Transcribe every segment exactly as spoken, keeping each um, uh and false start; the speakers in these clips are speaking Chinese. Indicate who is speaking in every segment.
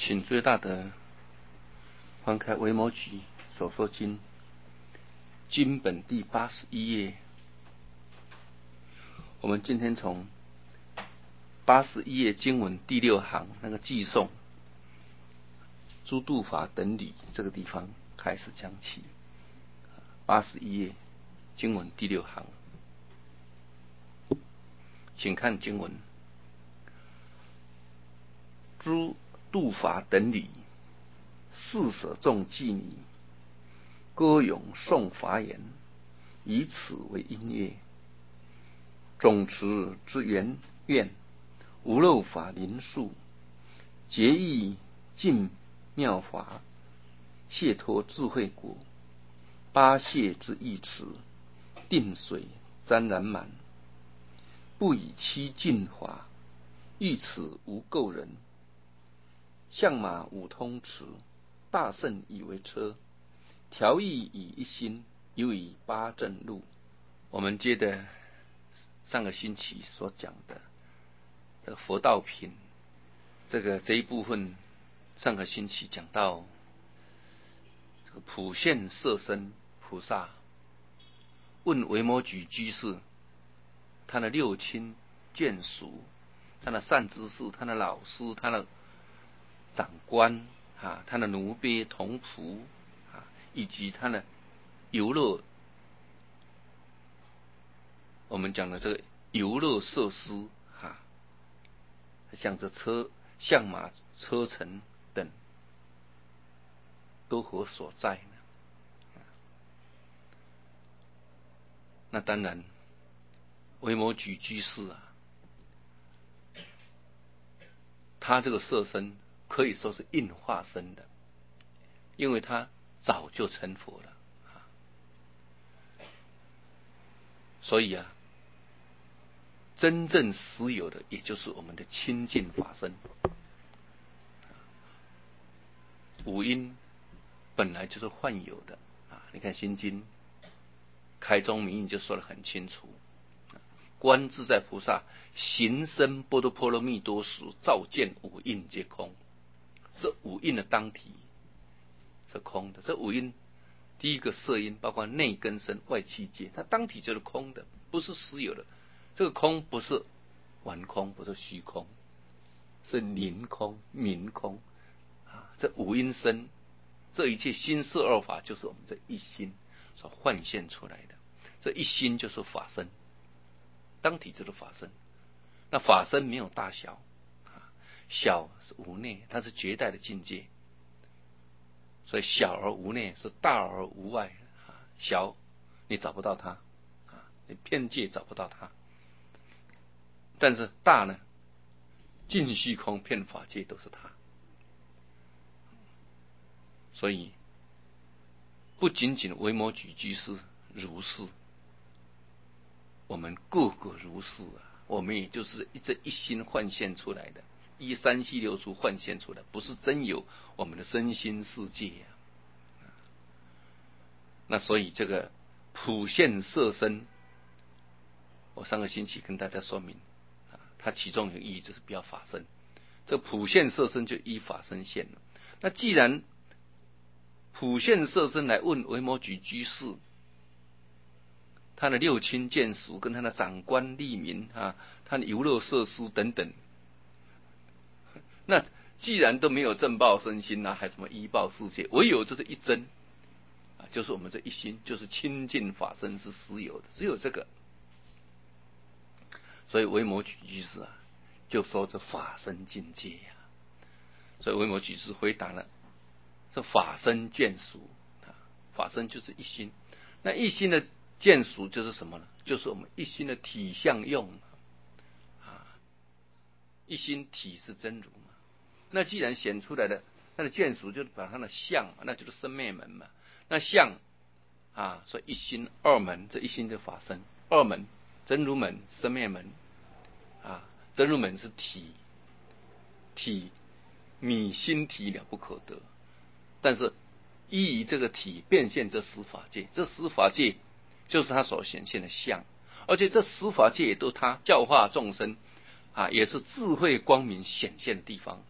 Speaker 1: 请最大德翻开《维摩诘所说经》经本第八十一页。我们今天从八十一页经文第六行那个偈颂诸度法等理这个地方开始讲起。八十一页经文第六行，请看经文：诸度法等理，四舍众偈拟，歌咏颂法言，以此为音乐。总持之圆愿，无漏法临述，结义尽妙法，解脱智慧果。八谢之义持，定水沾染满，不以七尽法，欲此无垢人。象马五通持，大圣以为车，调意以一心，又以八正路。我们接着上个星期所讲的这个佛道品，这个这一部分，上个星期讲到这个普现色身菩萨问维摩诘居士，他的六亲眷属，他的善知识，他的老师，他的长官啊，他的奴婢童仆啊，以及他的游乐，我们讲的这个游乐设施啊，像这车、象马、车乘等，都何所在呢？那当然，维摩诘居士啊，他这个色身可以说是应化身的，因为他早就成佛了，所以啊，真正实有的也就是我们的清净法身。五阴本来就是幻有的啊，你看《心经》开宗明义就说得很清楚，观自在菩萨行深般若波罗蜜多时，照见五蕴皆空。这五蕴的当体是空的，这五蕴第一个色音，包括内根身外气界，它当体就是空的，不是实有的。这个空不是玩空，不是虚空，是宁空、明空啊。这五阴身，这一切心色二法，就是我们这一心所幻现出来的。这一心就是法身，当体就是法身。那法身没有大小啊，小是无内，它是绝代的境界，所以小而无内是大而无外啊。小你找不到它啊，你遍界找不到它。但是大呢，尽虚空遍法界都是它。所以不仅仅维摩诘居士如是，我们个个如是啊。我们也就是这一心幻现出来的，依三细六处幻现出来，不是真有我们的身心世界啊。那所以这个普现色身，我上个星期跟大家说明啊，它其中有意义就是表法身。这普现色身就依法身现了。那既然普现色身来问维摩诘居士，他的六亲眷属跟他的长官吏民啊，他的游乐设施等等，那既然都没有正报身心啊，还什么依报世界，唯有就是一真啊，就是我们这一心，就是清净法身是实有的，只有这个。所以维摩诘居士啊，就说这法身境界呀、啊。所以维摩诘居士回答了，这法身眷属啊，法身就是一心。那一心的眷属就是什么呢？就是我们一心的体相用啊。一心体是真如嘛，那既然显出来的它的眷属就是把它的相，那就是生灭门嘛。那相啊，所以一心二门，这一心的法身二门，真如门、生灭门啊。真如门是体，体迷心体了不可得，但是依于这个体变现这十法界，这十法界就是他所显现的相，而且这十法界也都他教化众生啊，也是智慧光明显现的地方。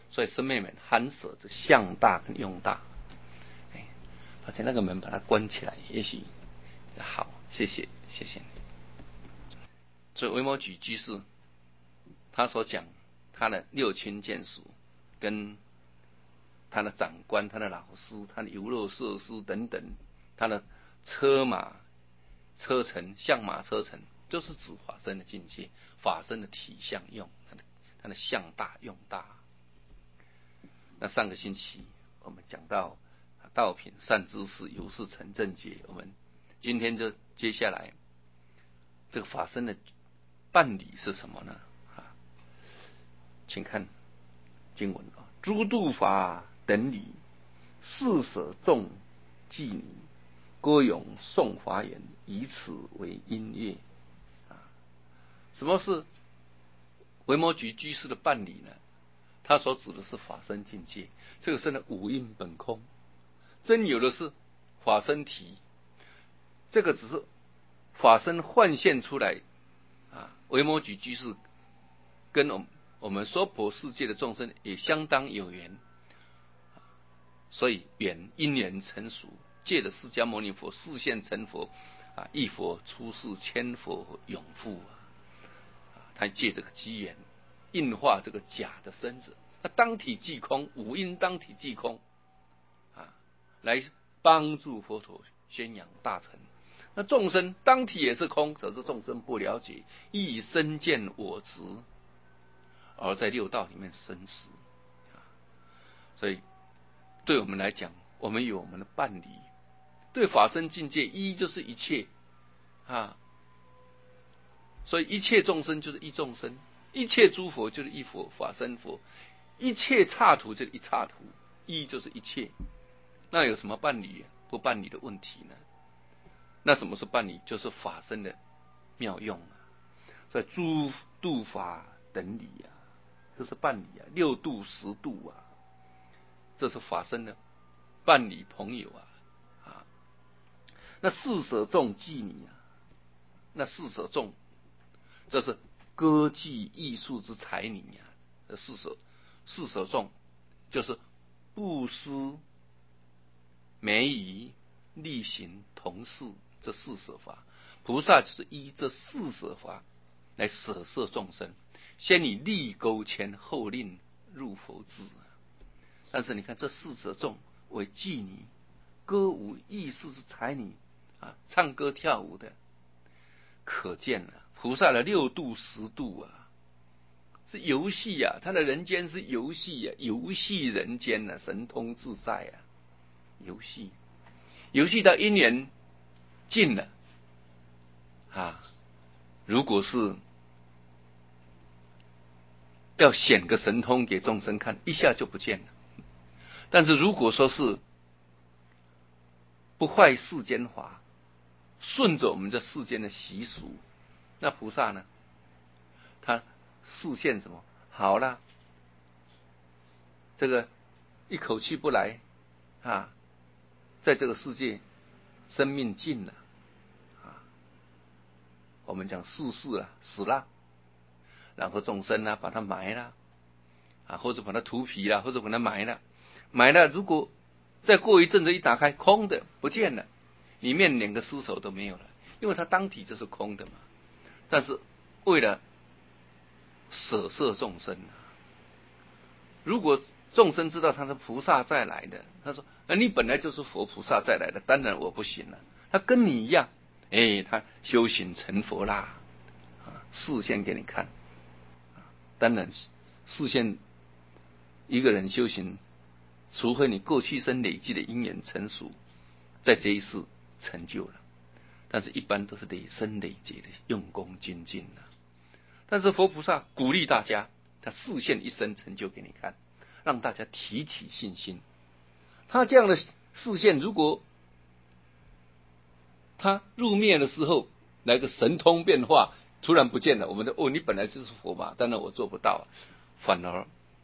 Speaker 1: 所以师妹们含舍着相大跟用大，哎，而且那个门把它关起来，也许好，谢谢谢谢你。所以维摩诘居士他所讲他的六亲眷属跟他的长官、他的老师、他的游乐设施等等，他的车马车程、相马车程，都是指法身的境界，法身的体相用，他的他的相大用大。那上个星期我们讲到道品善知识，由是成正觉，我们今天就接下来这个法身的办理是什么呢？啊，请看经文啊，诸度法等理，四舍众记拟，歌咏诵法言，以此为音乐。啊，什么是维摩诘居士的办理呢？他所指的是法身境界，这个是呢五蕴本空，真有的是法身体，这个只是法身幻现出来啊。维摩诘居士跟我们我们娑婆世界的众生也相当有缘，所以缘因缘成熟，借着释迦牟尼佛示现成佛啊，一佛出世，千佛永复啊，他借这个机缘应化这个假的身子，那当体即空，五阴当体即空啊，来帮助佛陀宣扬大乘。那众生当体也是空，可是众生不了解，亦身见我执，而在六道里面生死啊。所以对我们来讲，我们有我们的伴侣，对法身境界，一就是一切啊，所以一切众生就是一众生，一切诸佛就是一佛，法身佛，一切刹土就是一刹土，一就是一切。那有什么伴侣不伴侣的问题呢？那什么是伴侣？就是法身的妙用啊。所以诸度法等理啊，这是伴侣啊，六度十度啊，这是法身的伴侣朋友啊啊。那四舍众记拟啊，那四舍众，这是歌伎艺术之才拟啊。这四舍四舍众就是布施、美语、力行、同事这四舍法。菩萨就是依这四舍法来舍摄众生，先以力勾牵，后令入佛智。但是你看这四舍众为伎拟、歌舞艺术之才拟啊，唱歌跳舞的，可见了菩萨的六度十度啊，是游戏啊，他的人间是游戏啊，游戏人间啊，神通自在啊，游戏游戏到因缘尽了啊，如果是要显个神通给众生看，一下就不见了。但是如果说是不坏世间法，顺着我们这世间的习俗，那菩萨呢，他示现什么？好了，这个一口气不来啊，在这个世界生命尽了啊，我们讲逝世了，死了，然后众生呢把它埋了啊，或者把它涂皮了，或者把它埋了，埋了，如果再过一阵子一打开，空的不见了，里面连个尸首都没有了，因为它当体就是空的嘛。但是为了舍摄众生啊，如果众生知道他是菩萨再来的，他说：“啊，你本来就是佛菩萨再来的，当然我不行了。”他跟你一样，哎，他修行成佛啦，啊，示现给你看。当然，示现一个人修行，除非你过去生累积的因缘成熟，在这一世成就了。但是一般都是累生累劫的用功精进了。但是佛菩萨鼓励大家，他示现一生成就给你看，让大家提起信心。他这样的示现，如果他入灭的时候来个神通变化，突然不见了，我们的哦，你本来就是佛嘛，当然我做不到，反而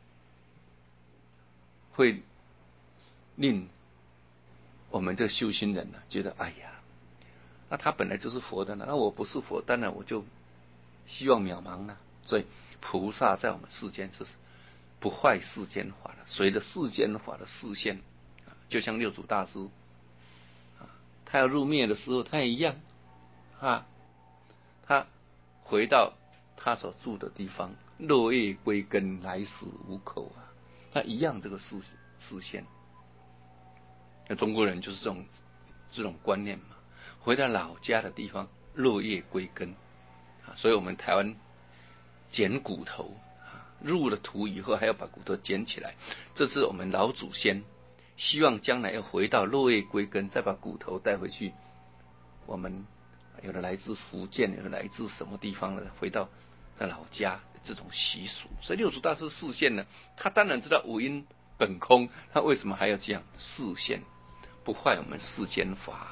Speaker 1: 会令我们这修行人呢、啊、觉得，哎呀，那他本来就是佛的呢，那我不是佛，当然我就希望渺茫了。所以菩萨在我们世间是不坏世间法的，随着世间法的视线，就像六祖大师，他要入灭的时候，他也一样啊，他回到他所住的地方，落叶归根，来时无口啊，他一样这个视视线。那中国人就是这种这种观念嘛，回到老家的地方，落叶归根啊，所以我们台湾捡骨头啊，入了土以后还要把骨头捡起来，这是我们老祖先希望将来要回到落叶归根，再把骨头带回去。我们有的来自福建，有的来自什么地方的，回到在老家这种习俗。所以六祖大师示现呢，他当然知道五阴本空，他为什么还要这样示现？不坏我们世间法。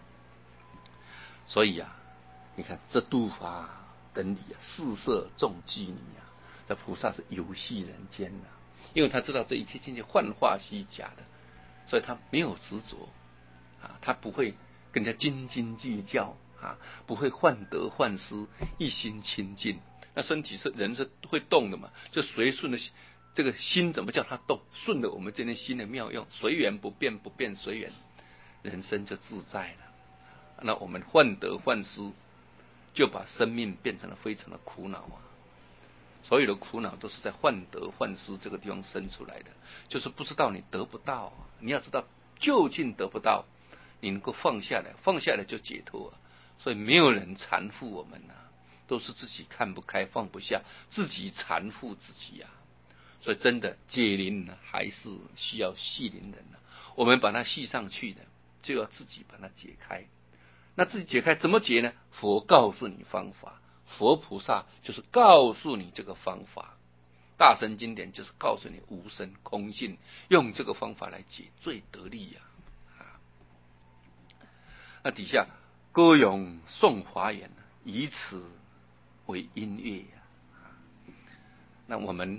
Speaker 1: 所以啊，你看这度法等理啊，四摄众妓女啊，这菩萨是游戏人间的、啊，因为他知道这一切境界幻化虚假的，所以他没有执着啊，他不会跟人家斤斤计较啊，不会患得患失，一心清净。那身体是人是会动的嘛，就随顺的这个心怎么叫它动？顺着我们这念心的妙用，随缘不变，不变随缘，人生就自在了。那我们患得患失，就把生命变成了非常的苦恼啊！所有的苦恼都是在患得患失这个地方生出来的，就是不知道你得不到，你要知道究竟得不到，你能够放下来，放下来就解脱啊！所以没有人缠缚我们啊，都是自己看不开放不下，自己缠缚自己啊！所以真的解铃还是需要系铃人啊，我们把它系上去的，就要自己把它解开。那自己解开怎么解呢？佛告诉你方法，佛菩萨就是告诉你这个方法，大乘经典就是告诉你无生空性，用这个方法来解最得力呀、啊。啊，那底下歌咏颂华严，以此为音乐呀、啊。那我们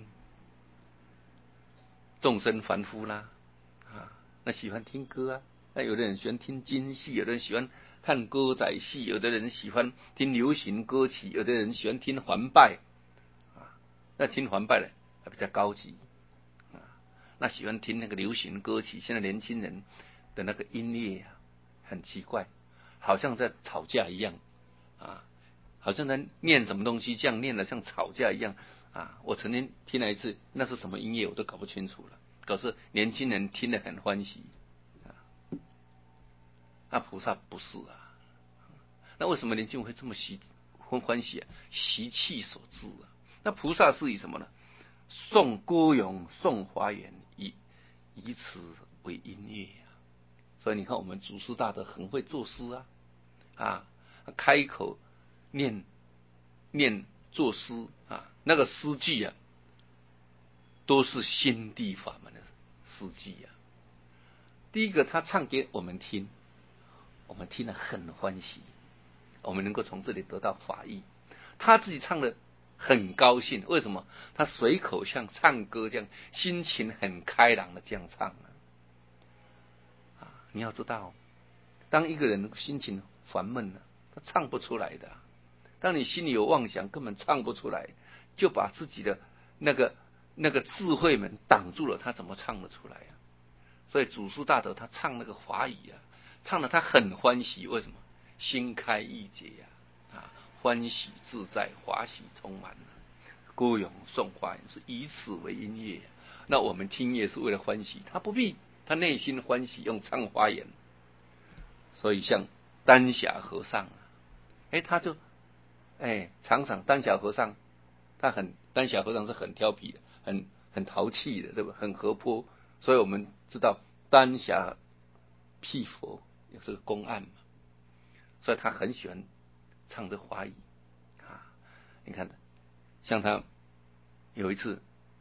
Speaker 1: 众生凡夫啦，啊，那喜欢听歌啊。那有的人喜欢听京戏，有的人喜欢看歌仔戏，有的人喜欢听流行歌曲，有的人喜欢听环拜啊。那听环拜的还比较高级啊。那喜欢听那个流行歌曲，现在年轻人的那个音乐啊，很奇怪，好像在吵架一样啊，好像在念什么东西，这样念的像吵架一样啊。我曾经听了一次，那是什么音乐我都搞不清楚了，可是年轻人听得很欢喜。那菩萨不是啊，那为什么年轻人会这么喜欢欢喜啊？习气所致啊。那菩萨是以什么呢？诵歌咏诵华严，以以此为音乐啊。所以你看，我们祖师大德很会作诗啊，啊，开口念念作诗啊，那个诗句啊，都是心地法门的诗句啊。第一个，他唱给我们听。我们听了很欢喜，我们能够从这里得到法益。他自己唱的很高兴，为什么？他随口像唱歌这样，心情很开朗的这样唱啊！啊，你要知道，当一个人心情烦闷了，他唱不出来的。当你心里有妄想，根本唱不出来，就把自己的那个那个智慧门挡住了，他怎么唱得出来啊？所以祖师大德他唱那个华语啊。唱的他很欢喜，为什么？心开意解呀、啊，啊，欢喜自在，华喜充满了。歌咏颂华严是以此为音乐，那我们听乐是为了欢喜，他不必，他内心欢喜，用唱华严。所以像丹霞和尚啊，哎，他就哎常常丹霞和尚，他很丹霞和尚是很调皮的，很很淘气的，对吧？很活泼，所以我们知道丹霞辟佛。有这个公案嘛，所以他很喜欢唱这华语啊。你看，像他有一次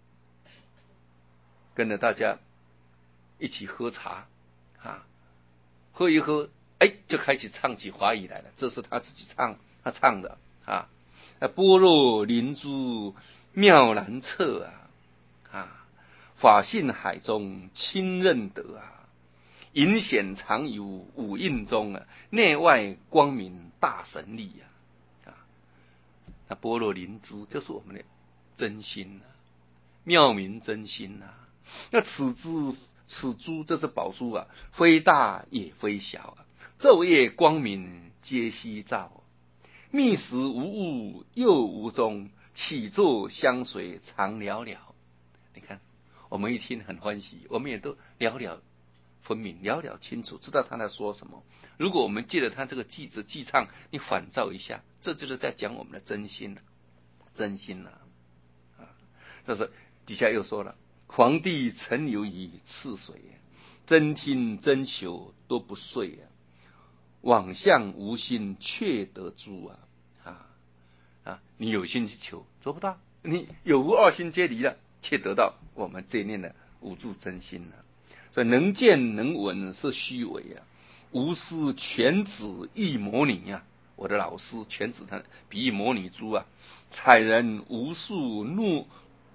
Speaker 1: 跟着大家一起喝茶啊，喝一喝，哎，就开始唱起华语来了。这是他自己唱，他唱的啊。般若灵珠妙难测啊，啊，法性海中亲认得啊。隐显常有五蕴中啊，内外光明大神力啊！啊，那般若灵珠就是我们的真心啊， 妙明真心啊。那此珠此珠这是宝珠啊，非大也非小啊，昼夜光明皆悉照，觅时无物又无踪，起坐相随常了了。你看，我们一听很欢喜，我们也都了了分明，了了清楚，知道他在说什么。如果我们借了他这个句子句唱，你反照一下，这就是在讲我们的真心了、啊，真心了、啊。啊，这是底下又说了，皇帝陈留于赤水，真听真求都不遂啊，往向无心却得珠啊啊啊！你有心去求，做不到；你有无二心皆离了，却得到我们这念的无助真心了、啊。所以能见能闻是虚伪啊，无师全指一魔女啊。我的老师全指他比喻魔女珠啊，采人无数诺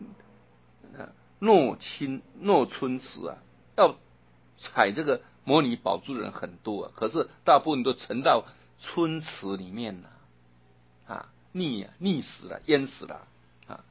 Speaker 1: 诺青诺春池啊，要采这个魔女宝珠的人很多啊，可是大部分都沉到春池里面了啊，溺啊溺死了，淹死了啊。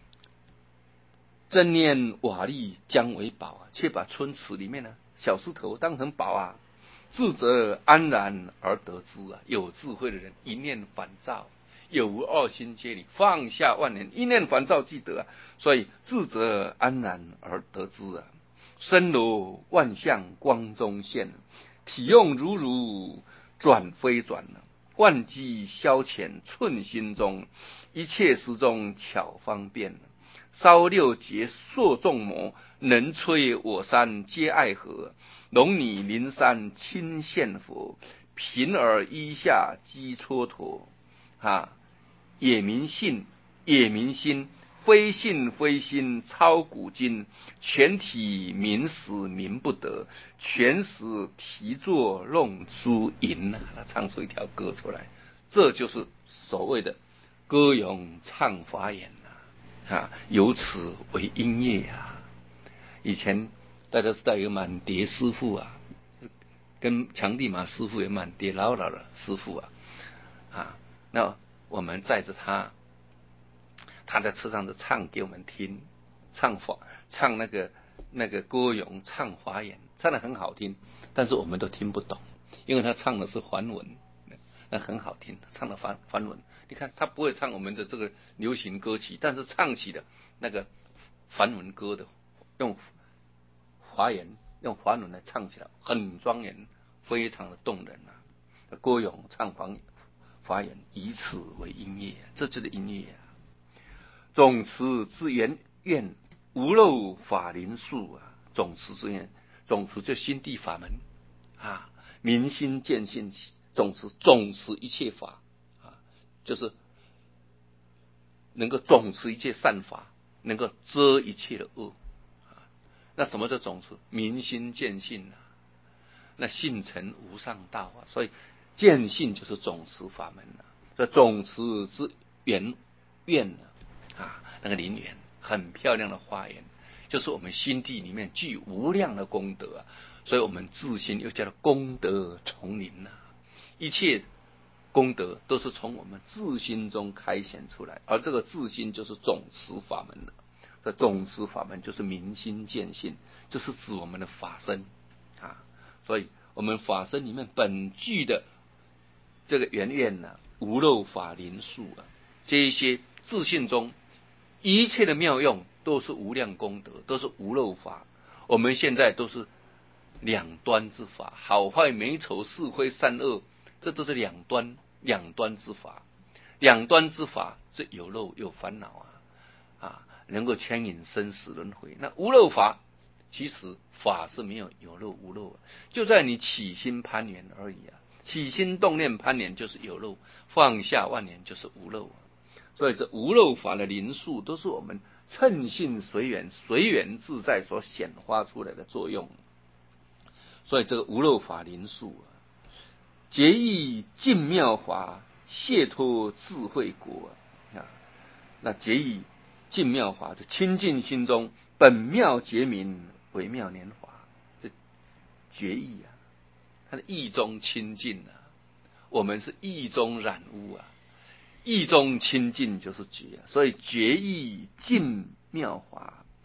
Speaker 1: 真念瓦砾将为宝啊，却把春池里面呢小石头当成宝啊。智者安然而得之啊，有智慧的人一念反照，有无二心皆离，放下万年，一念反照即得啊。所以智者安然而得之啊，身如万象光中现，体用如如转非转啊，万机消遣寸心中，一切时中巧方便。烧六劫烁众魔，能摧我山皆爱河。龙女灵山亲现佛，平耳衣下鸡蹉跎。啊，也明信，也明心，非信非心超古今。全体明时明不得，全时题作弄出吟啊，他唱出一条歌出来，这就是所谓的歌咏唱法言。啊，由此为音乐啊！以前大家知道有满碟师傅啊，跟强地马师傅有满碟老老的师傅啊，啊，那我们载着他，他在车上就唱给我们听，唱法唱那个那个歌咏唱法言，唱得很好听，但是我们都听不懂，因为他唱的是梵文，那很好听，唱的梵梵文。你看他不会唱我们的这个流行歌曲，但是唱起的那个梵文歌的，用华言用梵文来唱起来很庄严，非常的动人啊！歌咏唱法法言，以此为音乐，这就是音乐啊！总持之源愿，无漏法林树啊！总持之源，总持就心地法门啊，明心见性，总持总持一切法。就是能够总持一切善法，能够遮一切的恶啊。那什么叫总持？明心见性啊，那性成无上道啊。所以见性就是总持法门啊。这总持之缘愿啊，那个林园很漂亮的花园，就是我们心地里面具无量的功德啊。所以我们自心又叫做功德丛林啊，一切功德都是从我们自心中开显出来，而这个自心就是总持法门了。这总持法门就是明心见性，就是指我们的法身啊。所以我们法身里面本具的这个缘愿呢，无漏法林树啊，这一些自信中一切的妙用都是无量功德，都是无漏法。我们现在都是两端之法，好坏美丑是非善恶，这都是两端两端之法。两端之法是有漏有烦恼啊啊，能够牵引生死轮回。那无漏法其实法是没有有漏无漏，就在你起心攀缘而已啊。起心动念攀缘就是有漏，放下万年就是无漏啊。所以这无漏法的灵数都是我们乘性随缘随缘自在所显发出来的作用。所以这个无漏法灵数啊，结义尽妙法，解脱智慧果啊。那结义尽妙法，这清净心中本妙觉明，微妙年华。这觉义啊，它的意中清净啊，我们是意中染污啊，意中清净就是觉啊。所以觉义尽妙法，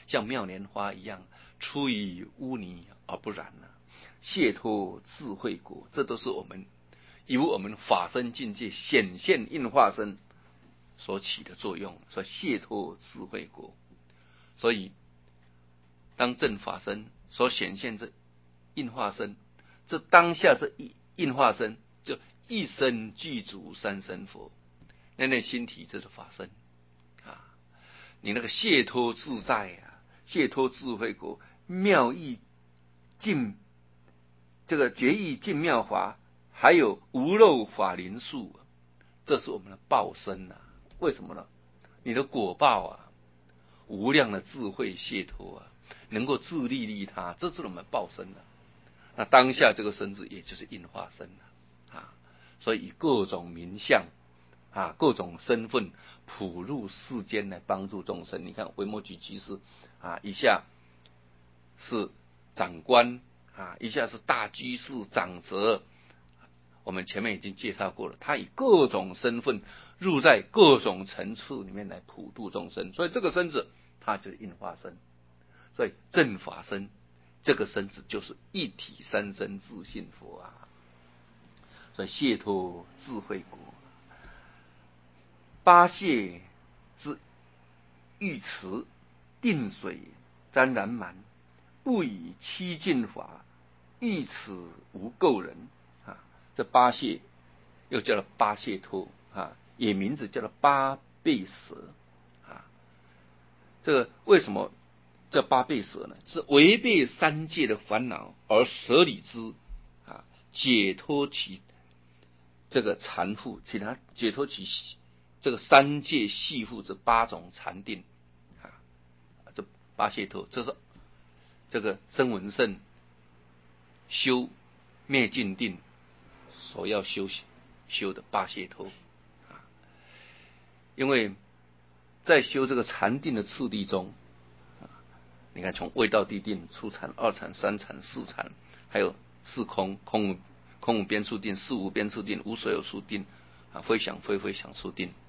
Speaker 1: 像妙莲花一样，出于污泥而不染了、啊，解脱智慧果，这都是我们由我们法身境界显现应化身所起的作用，所以解脱智慧果。所以当正法身所显现这应化身，这当下这一应化身就一身具足三身佛，那那心体这是法身啊，你那个解脱自在啊，解脱智慧果，妙义尽这个觉义尽妙法，还有无漏法林树，这是我们的报身啊。为什么呢？你的果报啊，无量的智慧解脱啊，能够自利利他，这是我们报身啊。那当下这个身子也就是应化身啊，啊，所以以各种名相啊，各种身份普入世间来帮助众生。你看维摩诘居士啊，一下是长官啊，一下是大居士长者，我们前面已经介绍过了，他以各种身份入在各种层次里面来普度众生，所以这个身子它就是应化身。所以正法身这个身子就是一体三身自性佛啊，所以解脱智慧果。八谢之玉池定水沾染满，不以七尽法，玉池无垢人啊。这八谢又叫做八谢脱啊，也名字叫做八倍舍啊。这个为什么叫八倍舍呢？是违背三界的烦恼而舍理之啊，解脱其这个缠缚，其他解脱其这个三界系缚这八种禅定啊，这八解脱，这是这个声闻圣修灭尽定所要修修的八解脱啊。因为在修这个禅定的次第中，你看从位道地定、初禅、二禅、三禅、四禅，还有四空、空无空无边处定、四无边处定、无所有处定啊，非想非非想处定。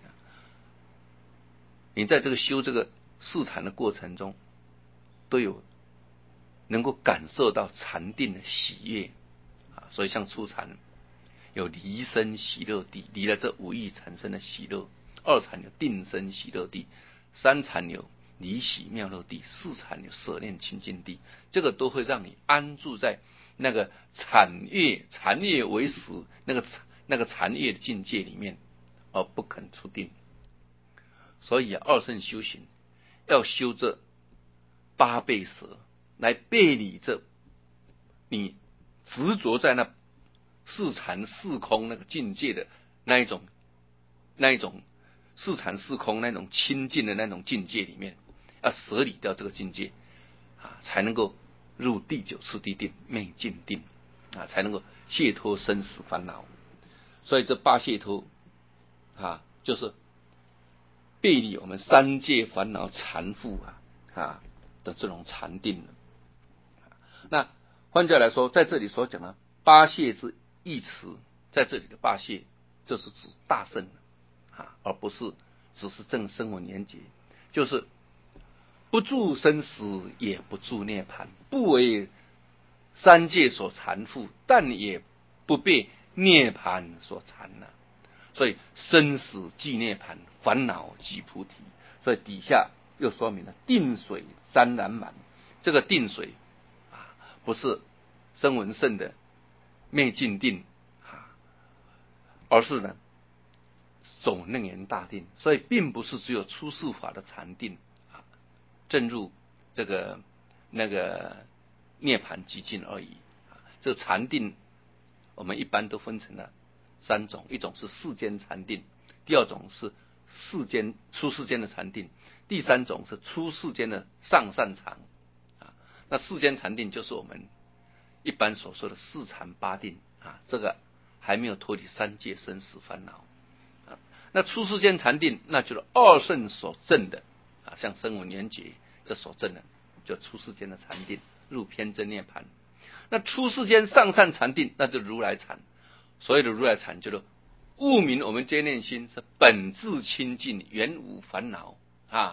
Speaker 1: 你在这个修这个四禅的过程中，都有能够感受到禅定的喜悦啊。所以像初禅有离生喜乐地，离了这五欲产生的喜乐；二禅有定生喜乐地；三禅有离喜妙乐地；四禅有舍念清净地。这个都会让你安住在那个禅悦禅悦为实那个那个禅悦的境界里面，而不肯出定。所以、啊、二圣修行要修这八倍舍，来背离这你执着在那四禅四空那个境界的那一种那一种四禅四空那种清净的那种境界里面，要舍离掉这个境界啊，才能够入第九次第定灭尽定啊，才能够解脱生死烦恼。所以这八解脱啊，就是背离我们三界烦恼缠缚啊啊的这种禅定了。那换句话来说，在这里所讲的八谢之义词，在这里的八谢，这是指大圣啊，而不是只是正声闻缘觉，就是不住生死，也不住涅槃，不为三界所缠缚，但也不被涅槃所缠了。所以生死即涅槃，烦恼即菩提。所以底下又说明了定水沾染满，这个定水啊，不是声闻圣的灭尽定啊，而是呢总楞严大定。所以并不是只有出世法的禅定啊，正入这个那个涅槃极境而已啊。这禅定我们一般都分成了三种，一种是世间禅定，第二种是世间出世间的禅定，第三种是出世间的上善禅啊。那世间禅定就是我们一般所说的四禅八定啊，这个还没有脱离三界生死烦恼啊。那出世间禅定，那就是二圣所证的啊，像声闻缘觉这所证的，就出世间的禅定，入偏真涅槃。那出世间上善禅定，那就如来禅。所谓的如来禅，就是悟明我们这念心是本质清净，原无烦恼啊，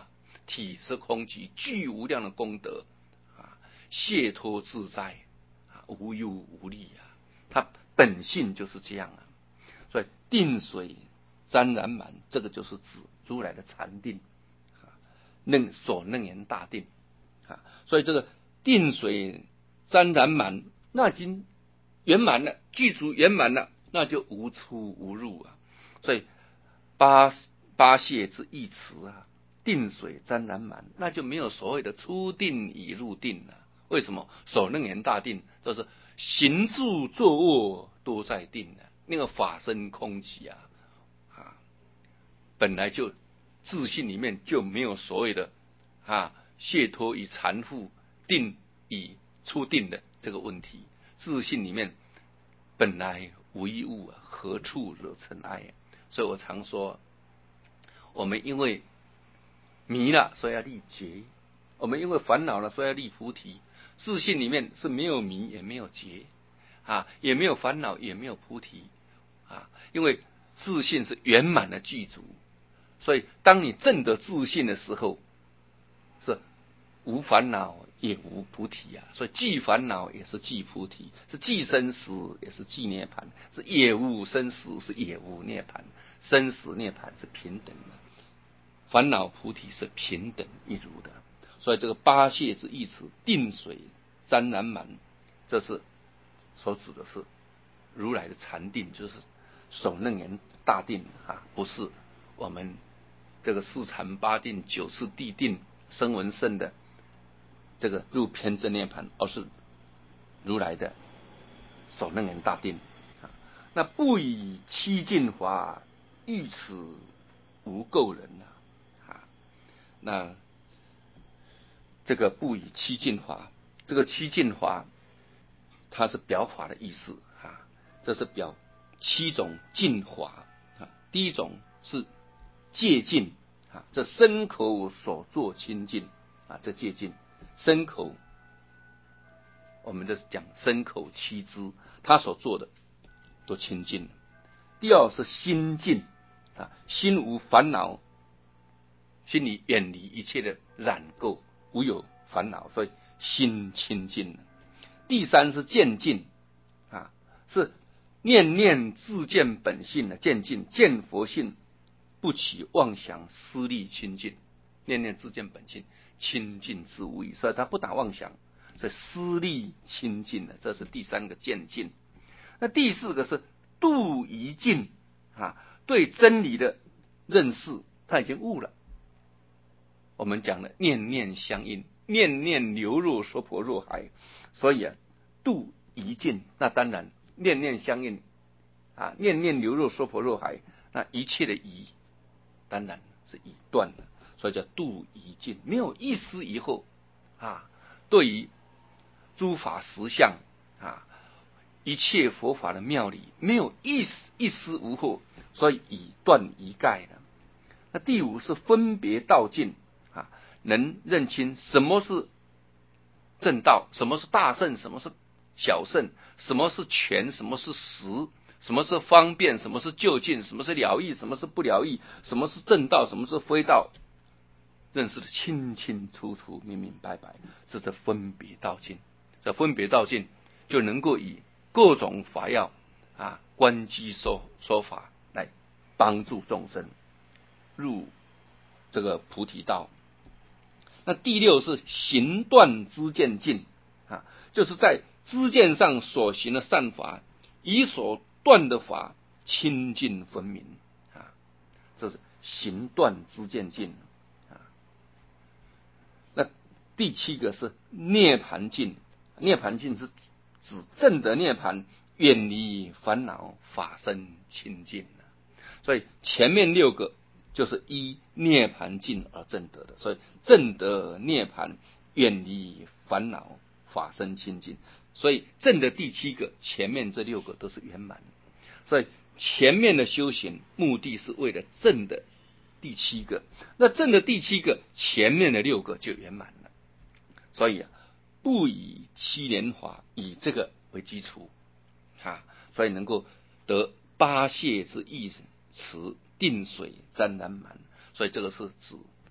Speaker 1: 体是空寂，具无量的功德啊，解脱自在啊，无忧无虑啊，它本性就是这样啊。所以定水沾染满，这个就是指如来的禅定啊，楞所楞严大定啊。所以这个定水沾染满，那已经圆满了，具足圆满了，那就无出无入啊。所以八八谢之一词啊，定水沾染满，那就没有所谓的出定已入定了。为什么？所楞严大定就是行住坐卧都在定了，那个法身空寂啊啊，本来就自信里面就没有所谓的啊解脱与缠缚、定与出定的这个问题。自信里面本来无一物啊，何处惹尘埃啊？所以我常说，我们因为迷了，所以要立觉；我们因为烦恼了，所以要立菩提。自信里面是没有迷，也没有觉啊，也没有烦恼，也没有菩提啊，因为自信是圆满的具足。所以，当你证得自信的时候，是无烦恼也无菩提啊。所以，既烦恼也是既菩提，是既生死也是既涅槃，是也无生死，是也无涅槃。生死涅槃是平等的，烦恼菩提是平等一如的。所以这个八谢之意词，定水沾染满，这是所指的是如来的禅定，就是首楞严大定啊，不是我们这个四禅八定、九次地定、声闻乘的这个入偏正涅盘，而是如来的首楞严大定啊。那不以七尽法，欲此无垢人啊。那这个不以七尽法，这个七尽法它是表法的意思啊，这是表七种净法啊。第一种是戒净啊，这身口所作清净啊，这戒净身口，我们就是讲身口七支，他所做的都清净了。第二是心净啊，心无烦恼，心里远离一切的染垢，无有烦恼，所以心清净了。第三是见净啊，是念念自见本性的见净，见佛性，不起妄想私利清净，念念自见本性，清净之无异，所以他不打妄想，所以私利清净了，这是第三个见净。那第四个是度疑净啊，对真理的认识他已经悟了。我们讲的念念相应，念念流入娑婆若海，所以啊，度疑尽，那当然念念相应啊，念念流入娑婆若海，那一切的疑当然是已断了，所以叫度疑尽，没有一丝一惑啊，对于诸法实相啊，一切佛法的妙理，没有一丝一丝无惑，所以已断疑盖了。那第五是分别道尽啊，能认清什么是正道，什么是大圣，什么是小圣，什么是权，什么是实，什么是方便，什么是就近，什么是了义，什么是不了义，什么是正道，什么是非道，认识的清清楚楚、明明白白，这是分别道尽。这分别道尽，就能够以各种法要啊，观机说说法来帮助众生入这个菩提道。那第六是行断知见尽啊，就是在知见上所行的善法，以所断的法清净分明啊，这是行断知见尽啊。那第七个是涅盘尽，涅盘尽是指证得涅盘，远离烦恼，法身清净。所以前面六个就是依涅盘尽而证得的，所以证得涅盘，远离烦恼，法身清净。所以证的第七个，前面这六个都是圆满。所以前面的修行目的是为了证的第七个，那证的第七个，前面的六个就圆满了。所以啊，不以七莲华以这个为基础啊，所以能够得八谢之意词，定水沾染满。所以这个是指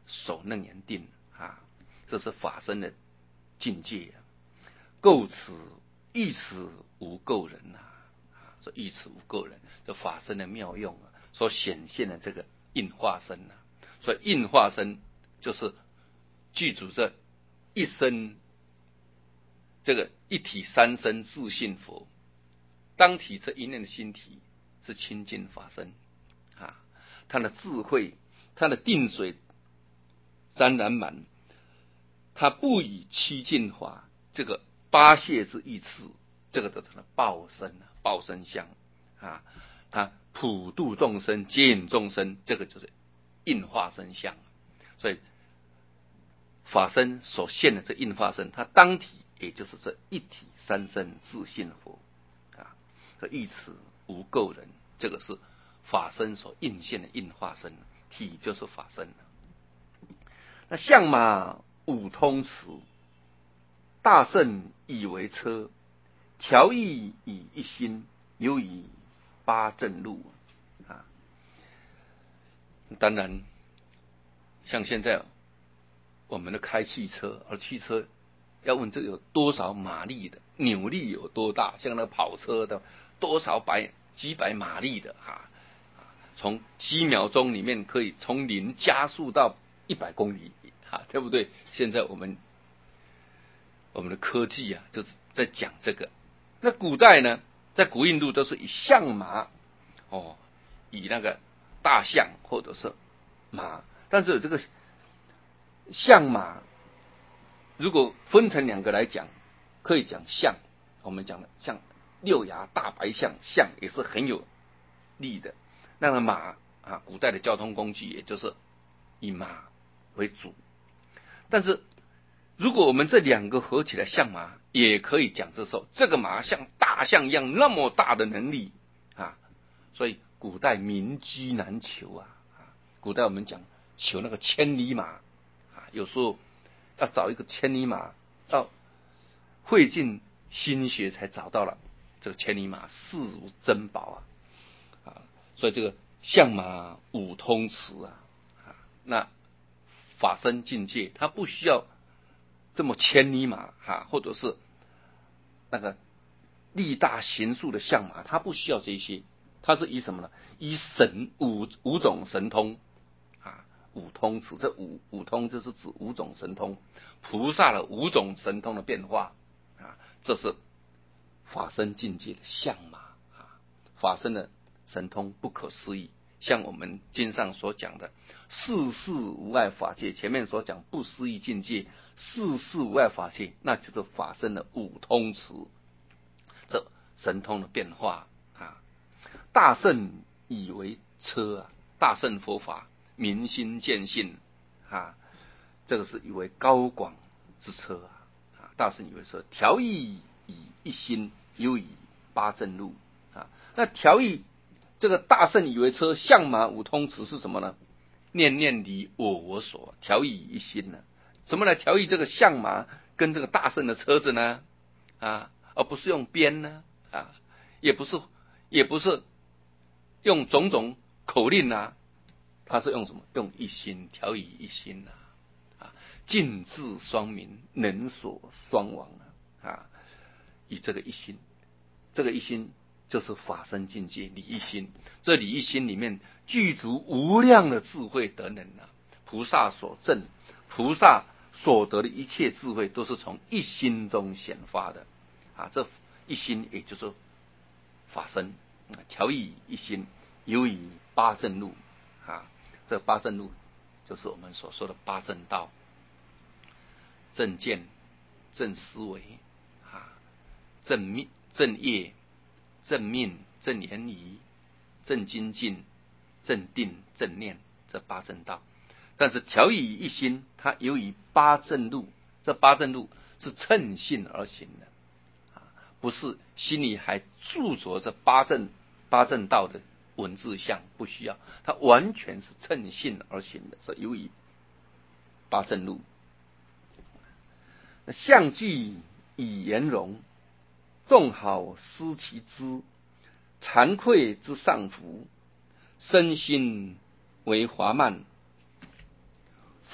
Speaker 1: 守楞严定啊，这是法身的境界啊。构此欲此无垢人呐，啊，说欲此无垢人，这法身的妙用啊，所显现的这个应化身呐、啊，所以应化身就是具足这一身这个一体三身自性佛，当体这一念的心体是清净法身啊，他的智慧，他的定水沾染满，他不以七净法这个八谢之意次，这个都成了报身啊，报身相啊，他普度众生，接引众生，这个就是应化身相。所以法身所现的这应化身，它当体也就是这一体三身自性佛啊，这一此无垢人，这个是法身所应现的应化身，体就是法身。那象马五通持，大圣以为车，调意以一心，有以八正路啊。当然，像现在我们的开汽车，而汽车要问这有多少马力的，扭力有多大，像那个跑车的多少百几百马力的啊，从几秒钟里面可以从零加速到一百公里啊，对不对？现在我们我们的科技啊，就是在讲这个。那古代呢，在古印度都是以象马哦，以那个大象或者是马，但是这个象马如果分成两个来讲，可以讲象，我们讲的像六牙大白象，象也是很有力的。那个马啊，古代的交通工具也就是以马为主。但是如果我们这两个合起来象马，也可以讲这时候这个马像大象一样那么大的能力啊，所以古代民居难求啊。古代我们讲求那个千里马啊，有时候要找一个千里马，要费尽心血才找到了这个千里马，视如珍宝啊啊！所以这个象马五通持啊啊，那法身境界，它不需要这么千里马哈，或者是那个力大行速的象马，它不需要这些，它是以什么呢？以神五五种神通啊，五通持，这五五通就是指五种神通，菩萨的五种神通的变化啊，这是法身境界的象马啊，法身的神通不可思议。像我们经上所讲的世事无碍法界，前面所讲不思议境界，世事无碍法界，那就是法身的五通持，这神通的变化啊。大圣以为车啊，大圣佛法明心见性啊，这个是以为高广之车啊。大圣以为车，调意以一心，有以八正路啊。那调意这个大圣以为车，象马五通持是什么呢？念念离我我所，调意一心呢？怎么来调意这个象马跟这个大圣的车子呢？啊，而不是用鞭呢？啊，也不是，也不是用种种口令啊，他是用什么？用一心，调以一心呐、啊，啊，尽智双明，能所双亡啊，啊，以这个一心，这个一心。就是法身境界理一心，这理一心里面具足无量的智慧德能啊！菩萨所证，菩萨所得的一切智慧，都是从一心中显发的啊！这一心也就是法身，调以一心，有以八正路啊！这八正路就是我们所说的八正道：正见、正思维啊、正命、正业。正命、正言仪、正精进、正定、正念，这八正道。但是调以一心，它由于八正路，这八正路是乘性而行的啊，不是心里还著着这八正八正道的文字相，不需要，它完全是乘性而行的，是由于八正路。相继以言容。众好思其知，惭愧之上福，身心为华曼，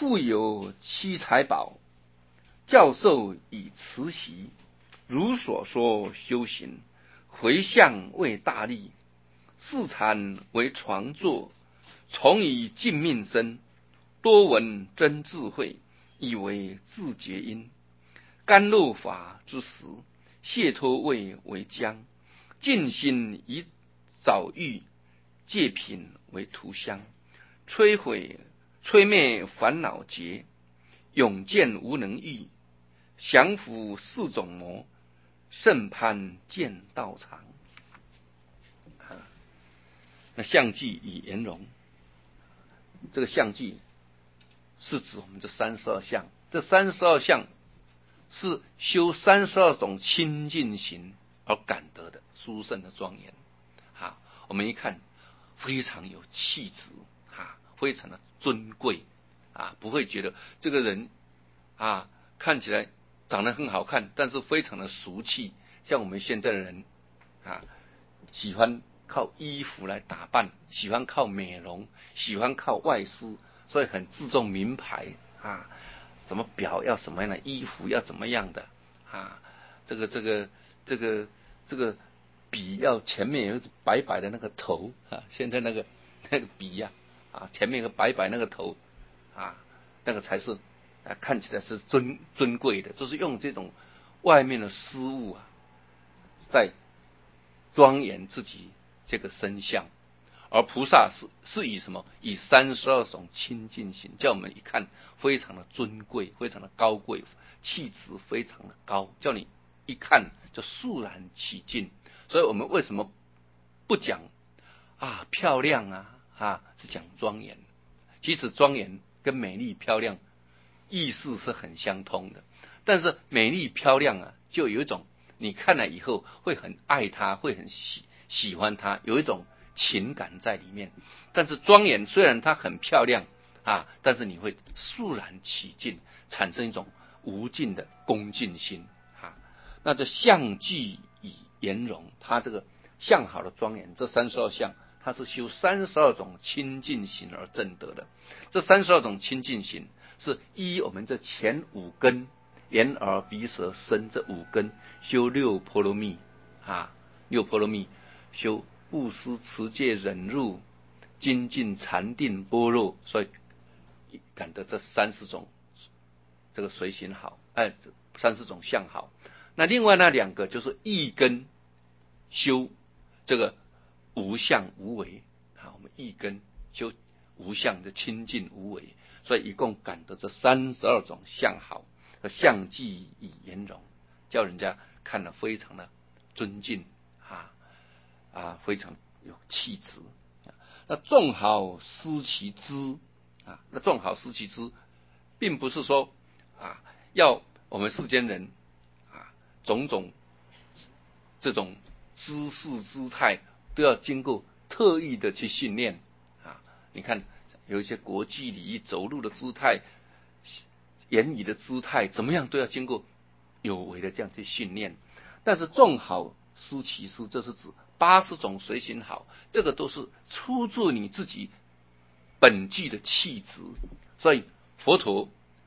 Speaker 1: 富有七财宝，教授以慈习，如所说修行，回向为大利，四禅为床座，从以尽命身，多闻真智慧，以为自觉因。甘露法之时，解脱味为浆，静心以早欲，戒品为涂香，摧毁摧灭烦恼结，永见无能遇，降伏四种魔，胜攀见道场。啊、那相继与圆融，这个相继是指我们这三十二相，这三十二相是修三十二种清净行而感得的殊胜的庄严。啊，我们一看非常有气质，啊，非常的尊贵，啊，不会觉得这个人啊看起来长得很好看，但是非常的俗气。像我们现在的人啊，喜欢靠衣服来打扮，喜欢靠美容，喜欢靠外饰，所以很注重名牌啊，什么表要什么样的，衣服要怎么样的啊，这个这个这个这个笔要前面有白白的那个头啊，现在那个那个笔呀 啊, 啊，前面有个白白那个头啊，那个才是啊看起来是尊尊贵的，就是用这种外面的事物啊，在庄严自己这个身相。而菩萨是是以什么？以三十二种清净行，叫我们一看非常的尊贵，非常的高贵，气质非常的高，叫你一看就肃然起敬。所以我们为什么不讲啊漂亮啊啊，是讲庄严？其实庄严跟美丽漂亮意思是很相通的，但是美丽漂亮啊，就有一种你看了以后会很爱它，会很喜喜欢它，有一种情感在里面。但是庄严虽然它很漂亮啊，但是你会肃然起敬，产生一种无尽的恭敬心啊。那这相继以圆融，它这个相好的庄严，这三十二相，它是修三十二种清净行而证得的。这三十二种清净行是依我们这前五根眼耳鼻舌身这五根修六波罗蜜啊，六波罗蜜修布施持戒忍辱精进禅定般若，所以感得这三十种这个随行好，哎，三十种相好。那另外那两个就是一根修这个无相无为啊，我们一根修无相的清净无为，所以一共感得这三十二种相好和相继以圆融，叫人家看了非常的尊敬啊啊，非常有气质。那众好思其知啊，那众好思其知，并不是说啊要我们世间人啊种种这种姿势姿态都要经过特意的去训练啊。你看有一些国际礼仪走路的姿态、言语的姿态，怎么样都要经过有为的这样去训练。但是众好思其知，这是指八十种随行好，这个都是出自你自己本具的气质。所以佛陀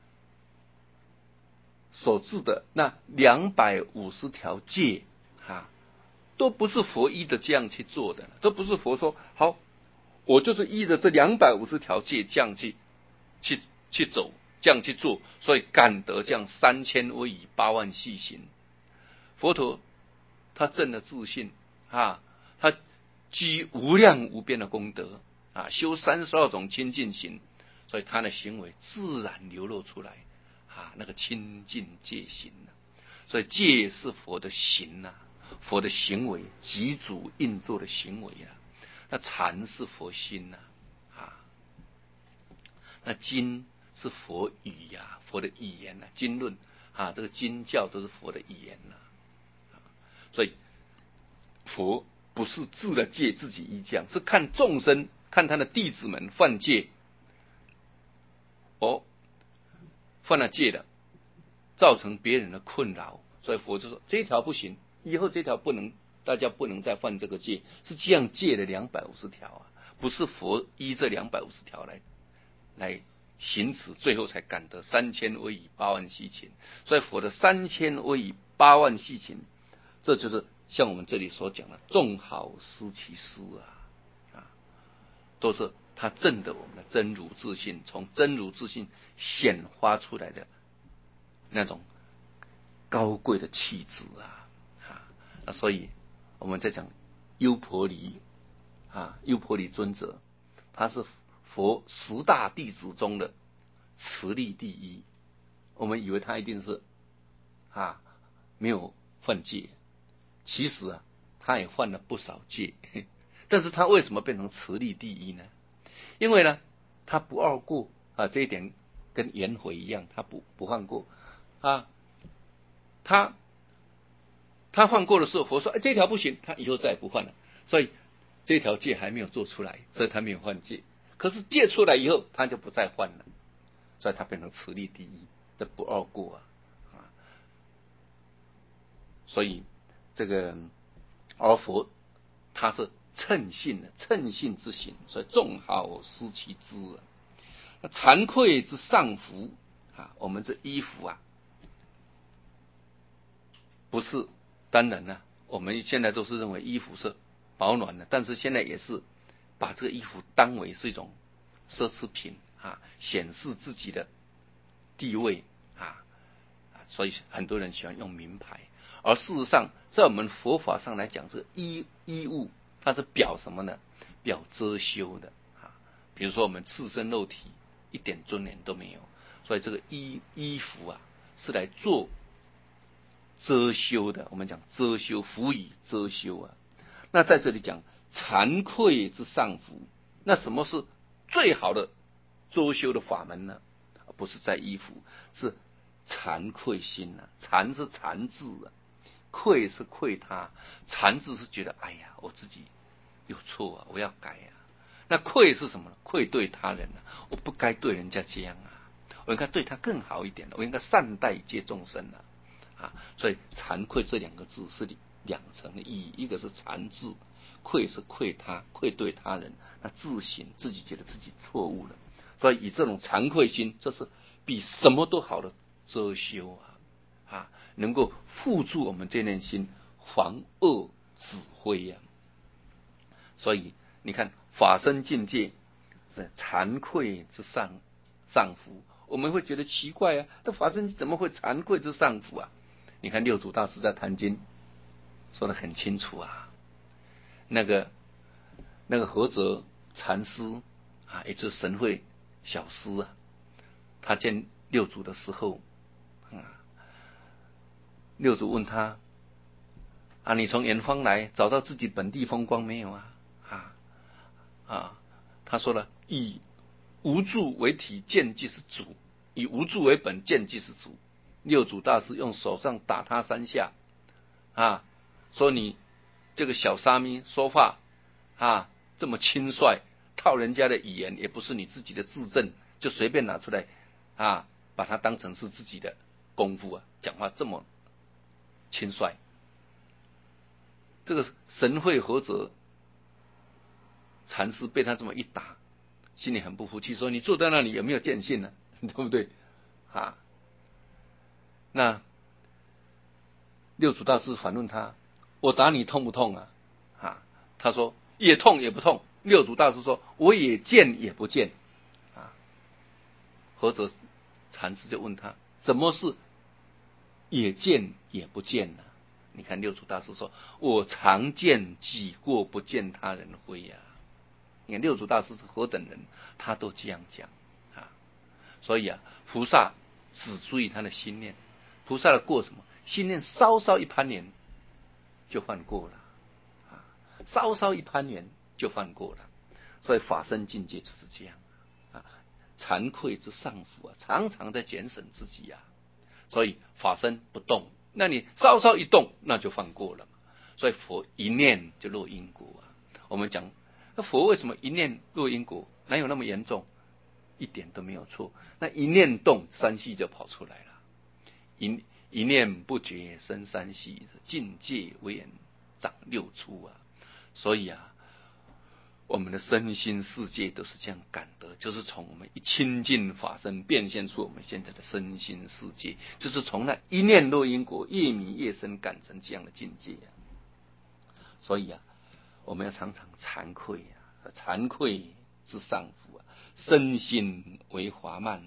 Speaker 1: 所制的那两百五十条戒啊，都不是佛依着这样去做的，都不是佛说好，我就是依着这两百五十条戒这样去去去走，这样去做，所以感得这样三千威仪八万细行。佛陀他证了自信啊，他积无量无边的功德啊，修三十二种清净行，所以他的行为自然流露出来啊，那个清净戒行啊。所以戒是佛的行啊，佛的行为，集主应作的行为啊。那禅是佛心呐 啊, 啊，那经是佛语呀、啊，佛的语言呐、啊，经论啊，这个经教都是佛的语言呐、啊。所以佛不是自了戒自己依这样，是看众生，看他的弟子们犯戒，哦，犯了戒了，造成别人的困扰，所以佛就说这条不行，以后这条不能，大家不能再犯这个戒，是这样戒的两百五十条啊，不是佛依这两百五十条来来行持，最后才感得三千威仪八万细情。所以佛的三千威仪八万细情，这就是像我们这里所讲的众好思其师啊，啊，都是他证得我们的真如自性，从真如自性显发出来的那种高贵的气质啊，啊，那所以我们在讲优婆离啊，优婆离尊者，他是佛十大弟子中的持力第一。我们以为他一定是啊没有犯戒，其实啊他也犯了不少戒，但是他为什么变成持力第一呢？因为呢他不二过啊，这一点跟颜回一样，他不不犯过啊，他他犯过的时候，佛说哎这条不行，他以后再也不犯了，所以这条戒还没有做出来，所以他没有犯戒。可是戒出来以后，他就不再犯了，所以他变成持力第一，这不二过啊！啊，所以这个而佛他是称性的，称性之行，所以众好思其知啊。那惭愧之上服啊，我们这衣服啊，不是当然呢，我们现在都是认为衣服是保暖的，但是现在也是把这个衣服当为是一种奢侈品啊，显示自己的地位啊，所以很多人喜欢用名牌。而事实上，在我们佛法上来讲，这个衣衣物它是表什么呢？表遮羞的啊。比如说我们赤身肉体，一点尊严都没有，所以这个衣衣服啊，是来做遮羞的。我们讲遮羞，服以遮羞啊。那在这里讲惭愧之上服，那什么是最好的遮羞的法门呢？不是在衣服，是惭愧心啊。惭是惭字啊，愧是愧他，惭字是觉得哎呀，我自己有错啊，我要改啊。那愧是什么呢？愧对他人啊，我不该对人家这样啊，我应该对他更好一点，我应该善待一切众生啊。啊，所以惭愧这两个字是两层的意义，一个是惭字，愧是愧他，愧对他人，那自省自己觉得自己错误了，所以以这种惭愧心，这是比什么都好的遮羞啊，啊，能够护住我们这念心，防恶止灰啊。所以你看法身境界是惭愧之上上服，我们会觉得奇怪啊，这法身怎么会惭愧之上服啊？你看六祖大师在坛经说得很清楚啊，那个那个菏泽禅师啊，也就是神会小师啊，他见六祖的时候啊，六祖问他啊，你从远方来，找到自己本地风光没有啊？啊啊，他说了，以无住为体，见即是主；以无住为本，见即是主。六祖大师用手上打他三下，啊，说你这个小沙弥说话啊这么轻率，套人家的语言也不是你自己的自证，就随便拿出来啊，把它当成是自己的功夫啊，讲话这么轻率。这个神会菏泽禅师被他这么一打，心里很不服气，说你坐在那里有没有见性呢？对不对啊？那六祖大师反问他，我打你痛不痛啊？啊，他说也痛也不痛。六祖大师说我也见也不见啊。菏泽禅师就问他，怎么是也见也不见呢？你看六祖大师说，我常见己过，不见他人非呀、啊。你看六祖大师是何等人，他都这样讲啊。所以啊，菩萨只注意他的心念，菩萨的过什么？心念稍稍一攀缘就犯过了啊，稍稍一攀缘就犯过了。所以法身境界就是这样啊，惭愧之上服啊，常常在检审自己啊。所以法身不动，那你稍稍一动，那就犯过了嘛。所以佛一念就落因果啊。我们讲，那佛为什么一念落因果？哪有那么严重？一点都没有错。那一念动，三系就跑出来了。一一念不觉生三系，境界为人长六出啊。所以啊， 我们的身心世界都是这样感得，就是从我们一亲近法身变现出我们现在的身心世界，就是从那一念落因果越迷越深感成这样的境界啊。所以啊，我们要常常惭愧啊，惭愧之上福啊，身心为华曼，